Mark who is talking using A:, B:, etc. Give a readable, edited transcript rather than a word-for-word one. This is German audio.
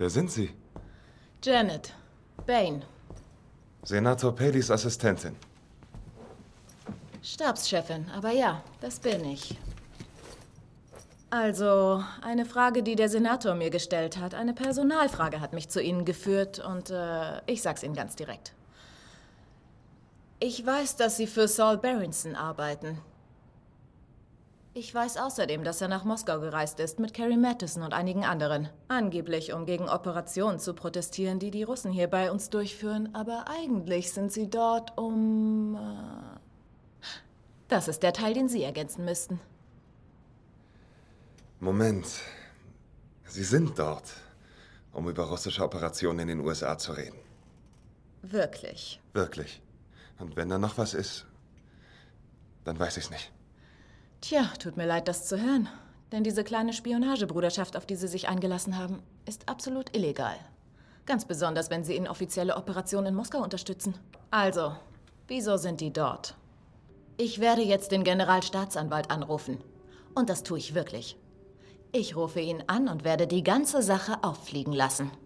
A: Wer sind Sie?
B: Janet. Bane.
A: Senator Paleys Assistentin.
B: Stabschefin, aber ja, das bin ich. Also, eine Frage, die der Senator mir gestellt hat. Eine Personalfrage hat mich zu Ihnen geführt und ich sag's Ihnen ganz direkt. Ich weiß, dass Sie für Saul Berenson arbeiten. Ich weiß außerdem, dass er nach Moskau gereist ist mit Carrie Mathison und einigen anderen. Angeblich, um gegen Operationen zu protestieren, die die Russen hier bei uns durchführen. Aber eigentlich sind sie dort, um... Das ist der Teil, den Sie ergänzen müssten.
A: Moment. Sie sind dort, um über russische Operationen in den USA zu reden.
B: Wirklich.
A: Wirklich. Und wenn da noch was ist, dann weiß ich's nicht.
B: Tja, tut mir leid, das zu hören. Denn diese kleine Spionagebruderschaft, auf die Sie sich eingelassen haben, ist absolut illegal. Ganz besonders, wenn Sie inoffizielle Operationen in Moskau unterstützen. Also, wieso sind die dort? Ich werde jetzt den Generalstaatsanwalt anrufen. Und das tue ich wirklich. Ich rufe ihn an und werde die ganze Sache auffliegen lassen.